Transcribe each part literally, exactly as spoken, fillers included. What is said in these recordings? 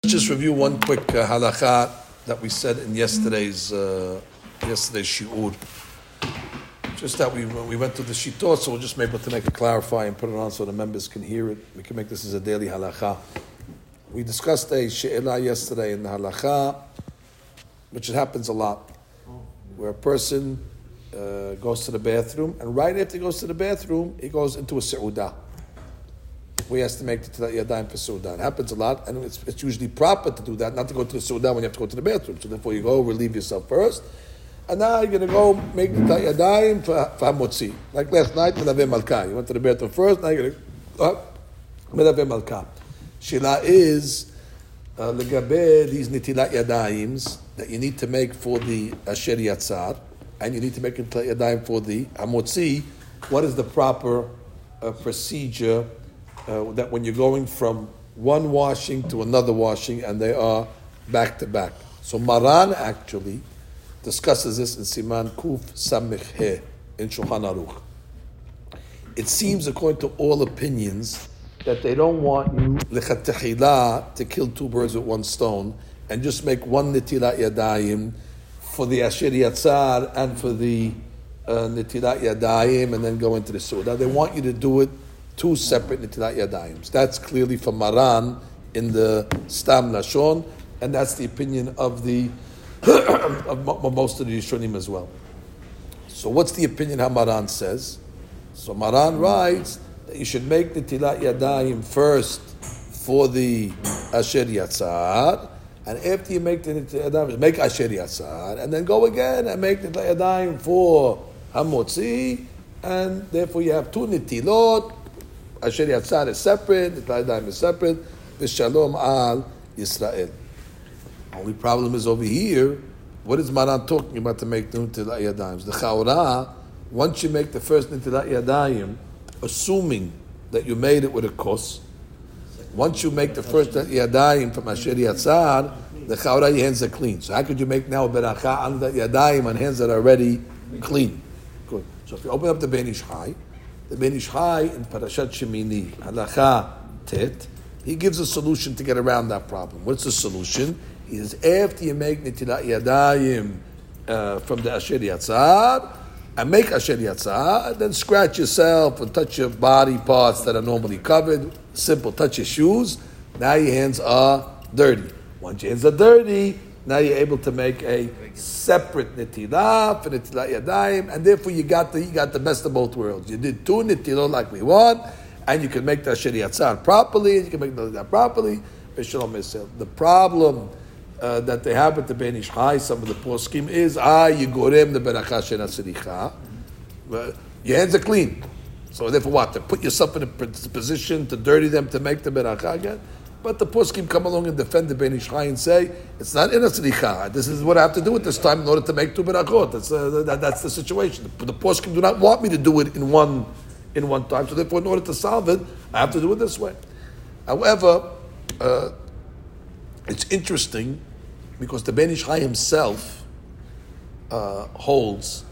just review one quick uh, halakha that we said in yesterday's uh, yesterday's shiur. Just that we we went to the shitot, so we'll just maybe to make it clarify and put it on so the members can hear it. We can make this as a daily halakha. We discussed a she'elah yesterday in the halakha, which it happens a lot, where a person uh, goes to the bathroom, and right after he goes to the bathroom, he goes into a se'udah. We have to make the tilat yadayim for Su'udah. It happens a lot, and it's, it's usually proper to do that, not to go to the Su'udah when you have to go to the bathroom. So therefore you go, relieve yourself first, and now you're going to go make the tilat yadayim for, for hamotzi. Like last night, Menaveh Malkah. You went to the bathroom first, now you're going to go up, Menaveh Malkah. Sheila is, uh, legabe, these nitilat yadayims that you need to make for the asher yatzar, and you need to make a tilat yadayim for the hamotzi. What is the proper uh, procedure Uh, that when you're going from one washing to another washing and they are back to back? So Maran actually discusses this in Siman Kuf Samich He in Shulchan Aruch. It seems, according to all opinions, that they don't want you lechatechila to kill two birds with one stone and just make one nitilat yadayim for the asher yatzar and for the uh, nitilat yadayim and then go into the su'udah. They want you to do it two separate nitilat yadayim. That's clearly from Maran in the Stam Lashon, and that's the opinion of the of most of the Rishonim as well. So what's the opinion how Maran says? So Maran writes that you should make nitilat yadayim first for the asher yatzar, and after you make the nitilat yadayim, make asher yatzar, and then go again and make nitilat yadayim for hamotzi, and therefore you have two nitilot. Asher Yatzar is separate, the Nitilat Yadayim is separate, the Shalom al Yisrael. Only problem is over here, what is Maran talking about to make the Nitilat Yadayim? The Chaura, once you make the first Nitilat Yadayim, assuming that you made it with a kos, once you make the first Nitilat Yadayim from Asher Yatzar, the Chaura, your hands are clean. So how could you make now a Beracha on the Yadayim on hands that are already clean? Good. So if you open up the Ben Ish Chai, the Ben Ish Chai in Parashat Shemini, Halacha Tet, he gives a solution to get around that problem. What's the solution? He says, after you make Nitilat Yadayim uh, from the Asher Yatzar, and make Asher Yatzar, and then scratch yourself and touch your body parts that are normally covered, simple, touch your shoes, now your hands are dirty. Once your hands are dirty, now you're able to make a separate nitilah for nitilat yadayim, and therefore you got the you got the best of both worlds. You did two nitilot like we want, and you can make the asher yatzar properly, and you can make the properly. The problem uh, that they have with the Ben Ish Chai, some of the poskim is ah you gorem the beracha shena tzricha. Your hands are clean, so therefore what? To put yourself in a position to dirty them to make the beracha again. But the poskim come along and defend the Ben Ish Chai and say, it's not in a tzricha. This is what I have to do at this time in order to make two berachot. That's, uh, that, that's the situation. The, the poskim do not want me to do it in one in one time. So therefore, in order to solve it, I have to do it this way. However, uh, it's interesting because the Ben Ish Chai himself uh, holds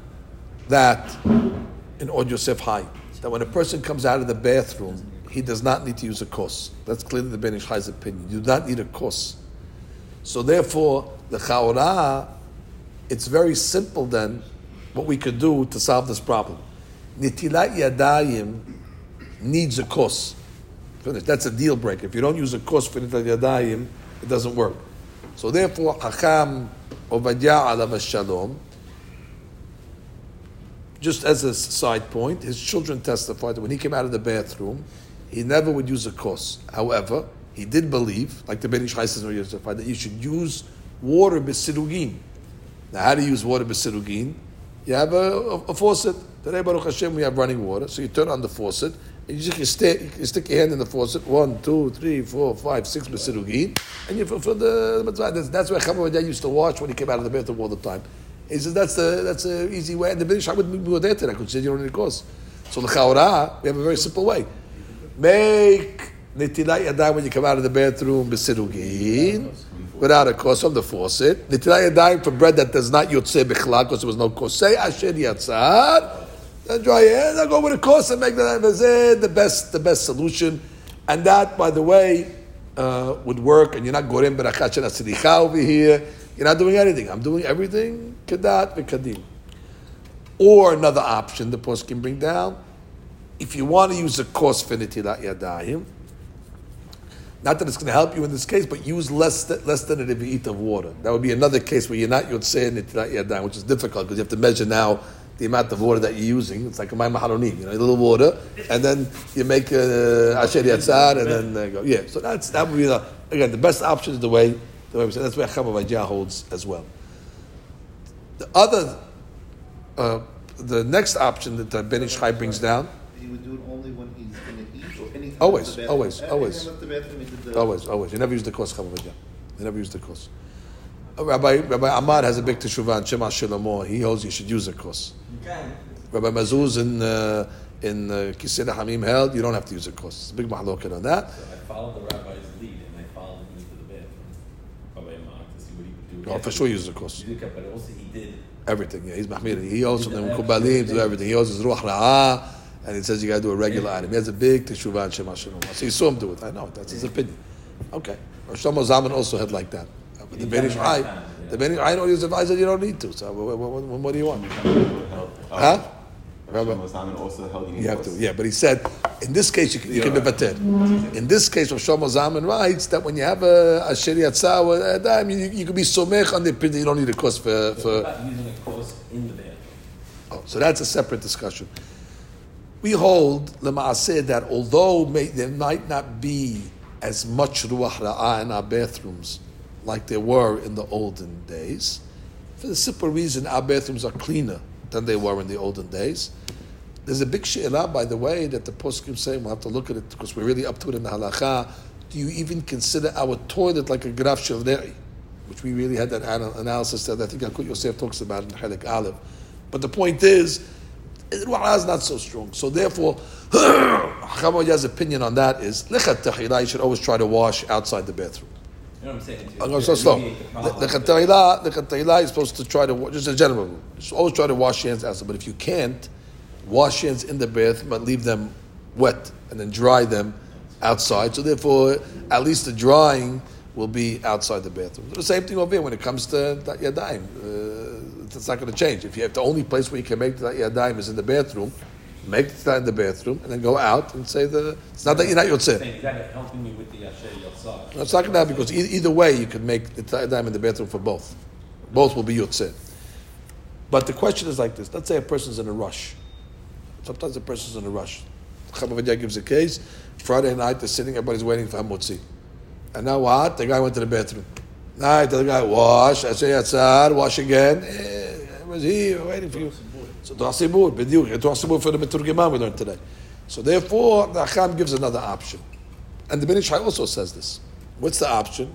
that in Od Yosef Hai, that when a person comes out of the bathroom, he does not need to use a kos. That's clearly the Ben Ish Chai's opinion. You do not need a kos. So therefore, the Chaura, it's very simple then, what we could do to solve this problem. Nitilat Yadayim needs a kos. That's a deal breaker. If you don't use a kos for Nitilat Yadayim, it doesn't work. So therefore, Chacham Ovadia alav shalom, just as a side point, his children testified that when he came out of the bathroom, he never would use a kos. However, he did believe, like the Ben Ish Chai says, that you should use water b'sirugin. Now, how do you use water b'sirugin? You have a, a, a faucet. Today, Baruch Hashem, we have running water. So you turn on the faucet, and you just you stay, you stick your hand in the faucet. One, two, three, four, five, six b'sirugin, and you fulfill the mitzvah. That's, that's where Chacham Ovadia used to wash when he came out of the bathroom all the time. He says that's the that's an easy way. And the Ben Ish Chai would go there today. I could say you don't need a kos. So the Chaura, we have a very simple way. Make nitilat yadayim when you come out of the bathroom b'sirugin without a kos from the faucet. Nitilat yadayim for bread that does not yotzeh bichlal because there was no kos. Say asher yatzar. Then dry your hands. I'll go with a kos and make that the best the best solution. And that, by the way, uh, would work, and you're not gorem berachat shel asricha over here. You're not doing anything. I'm doing everything kedat v'kadim. Or another option the post can bring down, if you want to use a kos for netilat yadayim, not that it's going to help you in this case, but use less th- less than a revi'it of water. That would be another case where you're not yotzei netilat yadayim, which is difficult because you have to measure now the amount of water that you're using. It's like a mayim haronim, you know, a little water, and then you make a asher yatzar, and then uh, go. Yeah, so that's that would be the, again the best option is the way the way we say. That's where Chama Vajah holds as well. The other, uh, the next option that the Ben Ish Chai brings down. He would do it only when he's going to eat or anything. Always, the always, always, the bathroom, he did the always, always. You never use the kos Chama Vajah. You never use the kos. Uh, Rabbi Rabbi Ahmad has a big teshuvah in Shema Shlomo. He holds you should use a kos. Okay. Rabbi Mazuz in uh, in uh, Kisei Hamim held you don't have to use a kos. It's a big mahloket on that. So I followed the rabbi's lead and I followed him into the bathroom, Rabbi Ahmad, to see what he would do. Oh, for sure, use a kos. He did, but also he did. Everything. Yeah, he's mahmir. He also the Mekubalim do everything. He also ruach ra'ah, and he says you got to do a regular item. He has a big teshuvah in Shema Shlomo. So you saw him do it. I know that's his opinion. Okay. Rosh Shlomo Zalman also had like that. But the Ben Ish Chai, the Ben Ish Chai, I know his advisor. You don't need to. So what, what, what, what do you want? Huh? Rabbi also held You have to, yeah. But he said, in this case, you can, you can be better. In this case, Rosh Shlomo Zalman writes that when you have a asher yatzah, uh, you, you can be somech on the opinion. You don't need a course for. for About using a course in the bathroom. oh, so that's a separate discussion. We hold lema'aseh that although may, there might not be as much ruach ra'ah in our bathrooms like there were in the olden days, for the simple reason our bathrooms are cleaner than they were in the olden days. There's a big she'elah, by the way, that the poskim say, we'll have to look at it because we're really up to it in the halacha. Do you even consider our toilet like a graf shel re'i? Which we really had that analysis that I think Yalkut Yosef talks about in Chelik Aleph. But the point is, ruach is not so strong. So therefore, Chacham Vajah's opinion on that is, lechat tehillah, you should always try to wash outside the bathroom. You know what I'm saying? I'm going so slow. Lechat tehillah, lechat tehillah, you're supposed to try to, just a general rule, you should always try to wash your hands outside. But if you can't, wash your hands in the bathroom, but leave them wet, and then dry them outside. So therefore, at least the drying will be outside the bathroom. The same thing over here when it comes to that yadayim. Uh, it's not going to change. If you have the only place where you can make that yadayim is in the bathroom, make that in the bathroom, and then go out and say the. It's not that you're not yotzeh. Is that helping me with the asher yotzah? No, it's not going to happen because either, either way you can make the yadayim in the bathroom for both. Both will be yotzeh. But the question is like this: let's say a person's in a rush. Sometimes a person's in a rush. Chama Vajah gives a case. Friday night, they're sitting, everybody's waiting for hamotzi. And now what? The guy went to the bathroom. Night, the guy, wash, I say, yatzar, wash again. Eh, I was here, waiting for you. So, Dua Sibur, b'diuk, Dua Sibur for the Meturgeman we learned today. So, therefore, the Acham gives another option. And the Ben Ish Chai also says this. What's the option?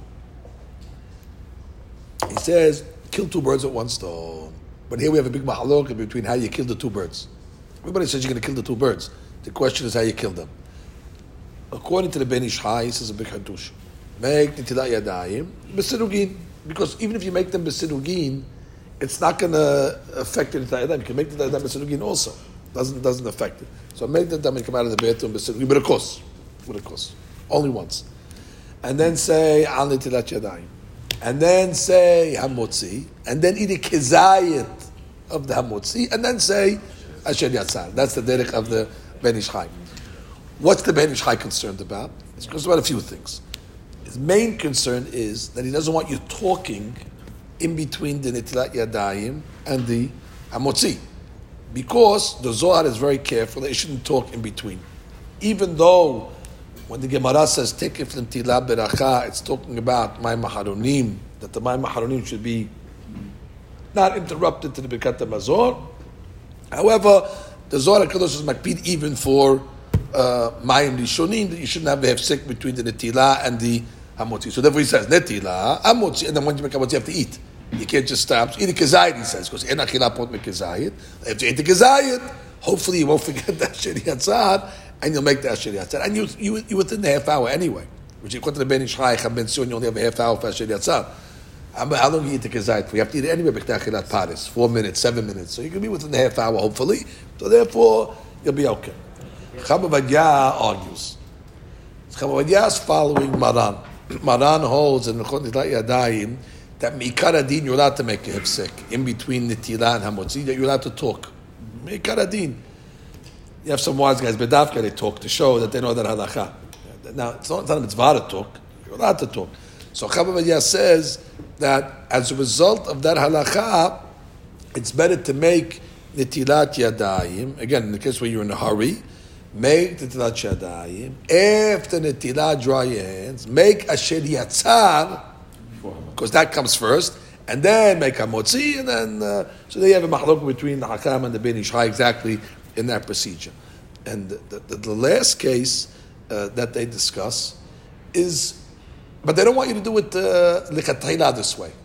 He says, kill two birds with one stone. But here we have a big mahalok between how you kill the two birds. Everybody says you're going to kill the two birds. The question is how you kill them. According to the Ben Ish Chai, this is a big hadush. Make nitilat yadayim b'sirugin, because even if you make them b'sirugin, it's not going to affect the nitilat yadayim. You can make the nitilat yadayim b'sirugin also. Doesn't doesn't affect it. So make the nitilat come out of the bathroom b'sirugin with a kos, with a kos, only once, and then say al nitilat yadayim, and then say hamotzi, and then eat a kezayit of the hamotzi, and then say asher yatzar. That's the derech of the Ben Ish Chai. What's the Ben Ish Chai concerned about? It's concerned about a few things. His main concern is that he doesn't want you talking in between the netilat yadayim and the hamotzi, because the Zohar is very careful that you shouldn't talk in between. Even though when the Gemara says take it from netilat beracha, it's talking about mayim haronim, that the mayim haronim should be not interrupted to the Birkat HaMazor. However, the Zohar HaKadosh is makpid even for mayim rishonim, that you shouldn't have a hefsek between the netilah and the hamotzi. So therefore he says netilah, hamotzi, and then when you make hamotzi you have to eat. You can't just stop. Eat a kezayit, he says, because en achila pot me kezayit. If you eat the kezayit, hopefully you won't forget the asher yatzar, and you'll make the asher yatzar. And you you you within the half hour anyway. Which according to the Ben Ish Chai, you only have a half hour for asher yatzar. How long do you eat the kezayit for? You have to eat it anyway, b'chtei achilat paris, four minutes, seven minutes. So you can be within the half hour, hopefully. So therefore, you'll be okay. Chama Vajah argues. Chama Vajah is following Maran. Maran holds in Nechot Netilat Yadayim that Meikar Adin you're allowed to make a hefsek in between Netilah and Hamotzi, that you're allowed to talk. Meikar Adin. You have some wise guys, Bedavka, they talk to show that they know that halacha. Now, it's not, it's not a mitzvah to talk, you're allowed to talk. So Chabad says that as a result of that halacha, it's better to make Netilat Yadayim, again, in the case where you're in a hurry, make Netilat Yadayim, after Netilat dry your hands, make Asher Yatzar, because that comes first, and then make Hamotzi, and then, uh, so they have a machlok between the Hakam and the Ben Ish Chai exactly in that procedure. And the, the, the last case uh, that they discuss is, but they don't want you to do it lichatayla uh, this way.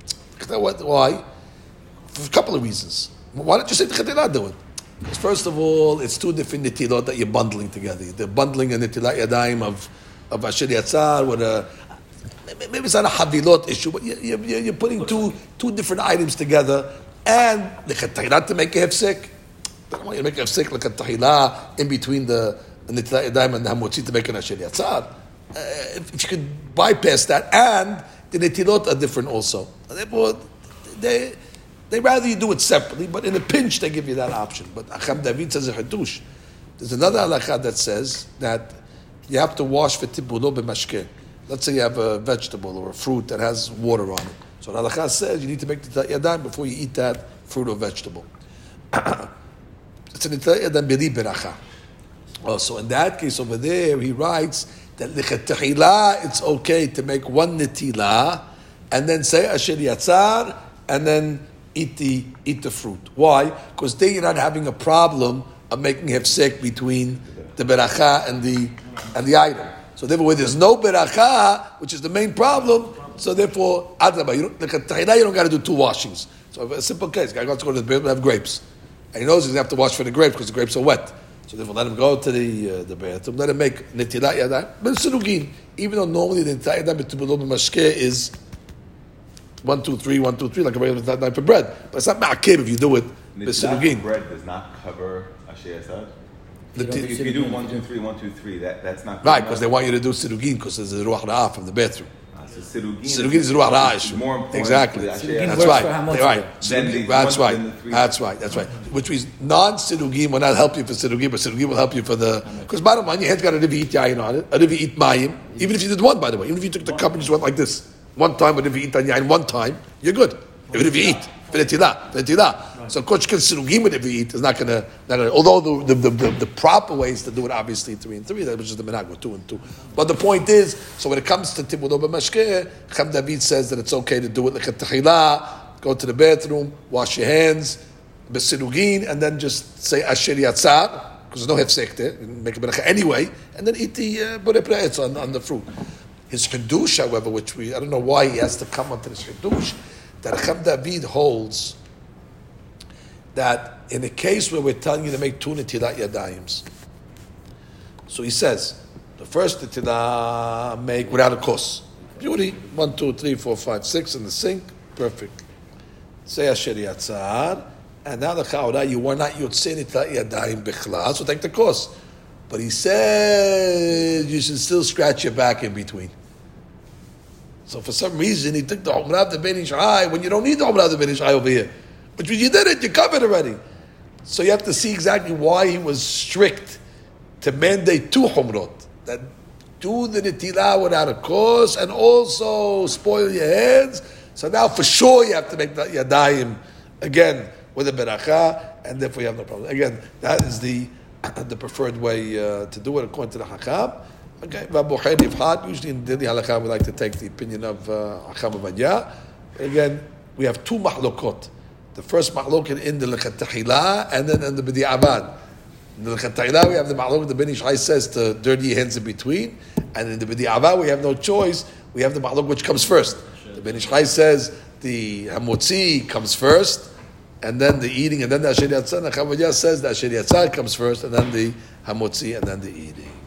Why? For a couple of reasons. Why don't you say lichatayla do it? Because first of all, it's two different nitilot that you're bundling together. They're bundling a nitilat yadayim of of Asher Yatzar with a, maybe it's not a havilot issue, but you're, you're, you're putting two two different items together, and lichatayla to make a hefsek. I don't want you to make a hefsek lichatayla in between the nitilat yadayim and the hamotzi to make an Asher Yatzar. Uh, if, if you could bypass that, and the netilot are different also. Therefore, they they rather you do it separately, but in a pinch they give you that option. But Acham David says a hadush. There's another halakha that says that you have to wash for tibulo b'mashke. Let's say you have a vegetable or a fruit that has water on it. So the halakha says you need to make the yadayim before you eat that fruit or vegetable. It's an yadayim b'li beracha. Also, in that case over there, he writes that lichatahila, it's okay to make one netila and then say Asher Yatzar and then eat the eat the fruit. Why? Because then you're not having a problem of making hefsek between the beracha and the and the item. So therefore, where there's no beracha, which is the main problem, so therefore, adrabah, you don't lichatahila, you don't got to do two washings. So a simple case, guy wants to go to the bathroom and have grapes, and he knows he's going to have to wash for the grapes because the grapes are wet. So therefore, let him go to the uh, the bathroom. Let him make netilat yadayim. But sinugin, even though normally the netilat yadayim b'tubulot b'mashke is one two three one two three like a regular netilat yadayim for bread, but it's not ma'akev if you do it b'sinugin. Bread does not cover Asher Yatzar. The So if you do one two three one two three, that that's not right because they want you to do sinugin because there's a ruach ra'ah from the bathroom. Uh, so Sidugin Sinugin is ruach ra'ah. more important. Exactly. to the Asher Sidugin Yatzar. That's right. for hamotzi. Right. Then the That's one- right. then the three- That's right. That's right. Which means non-sidugim will not help you for sidugim, but sidugim will help you for the. Because bottom line, your head's got a rivi eat yayin on it, a rivi eat mayim. Even if you did one, by the way, even if you took the cup and just went like this one time, a rivi eat on yayin one time, you're good. Even if you eat, v'netilah, v'netilah. So kochkin sidugim with rivi eat is not going to. Although the the, the the proper way is to do it obviously three and three, which is the minhag with two and two. But the point is, so when it comes to tibulo b'mashke, Cham David says that it's okay to do it lechatachila. Go to the bathroom, wash your hands, besinugin, and then just say Asher Yatzar, because there's no hefsek there, make a beracha anyway, and then eat the uh, borei pre'etz on, on the fruit. His Kiddush, however, which we, I don't know why he has to come onto this Kiddush, that Cham David holds that in a case where we're telling you to make two netilat yadayims, so he says, the first netilah make without a kos. Beauty, one, two, three, four, five, six in the sink, perfect. Say Asher Yatzar, and now the Chaura, you were not Yotzei Netilat Yadayim Bichlal, so take the course. But he says you should still scratch your back in between. So for some reason, he took the Umrah of the Ben Ish Chai when you don't need the Umrah of the Ben Ish Chai over here. Which means you did it, you covered already. So you have to see exactly why he was strict to mandate two Humrot. That do the Netilah without a cause and also spoil your hands. So now for sure you have to make the Yadayim again with a beracha, and therefore you have no problem. Again, that is the the preferred way uh, to do it according to the Hakam. Okay, usually in Dili Halakha we like to take the opinion of uh, Hakam Avadya. Again, we have two mahlokot. The first mahlokot in the Lechatahila and then in the B'di Abad. In the Lechatahila we have the mahlokot, the Ben Ish Chai says to dirty your hands in between, and in the B'di Abad we have no choice, we have the mahlokot which comes first. The Ben Ish Chai says the hamotzi comes first, and then the eating, and then the Asher Yatzar. The Chavadiyah says the Asher Yatzar comes first, and then the hamotzi, and then the eating.